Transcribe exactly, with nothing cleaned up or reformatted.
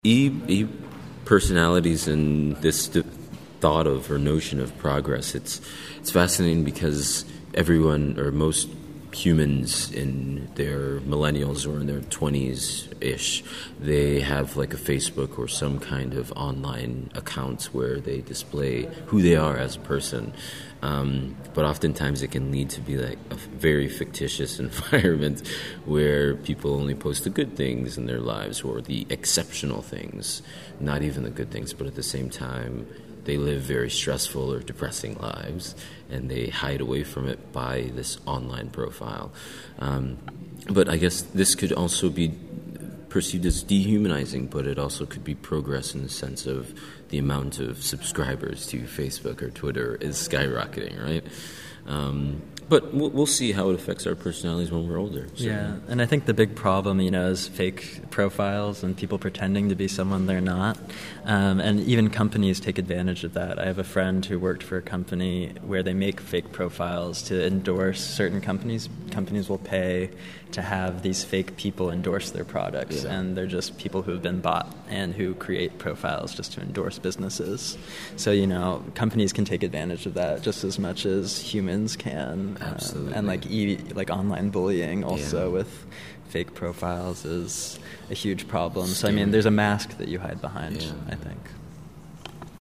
E, e personalities and this d- thought of or notion of progress, it's it's fascinating because everyone or most humans in their millennials or in their twenties-ish, they have like a Facebook or some kind of online accounts where they display who they are as a person. Um, but oftentimes it can lead to be like a very fictitious environment where people only post the good things in their lives or the exceptional things, not even the good things, but at the same time they live very stressful or depressing lives, and they hide away from it by this online profile. Um, but I guess this could also be perceived as dehumanizing, but it also could be progress in the sense of the amount of subscribers to Facebook or Twitter is skyrocketing, right? Um, but we'll, we'll see how it affects our personalities when we're older. So. Yeah, and I think the big problem, you know, is fake profiles and people pretending to be someone they're not. Um, and even companies take advantage of that. I have a friend who worked for a company where they make fake profiles to endorse certain companies. Companies will pay to have these fake people endorse their products, yeah. and they're just people who have been bought and who create profiles just to endorse businesses. So, you know, companies can take advantage of that just as much as humans can. Absolutely. Um, and like e- like online bullying also yeah. with fake profiles is a huge problem. So, I mean, there's a mask that you hide behind, yeah. I think.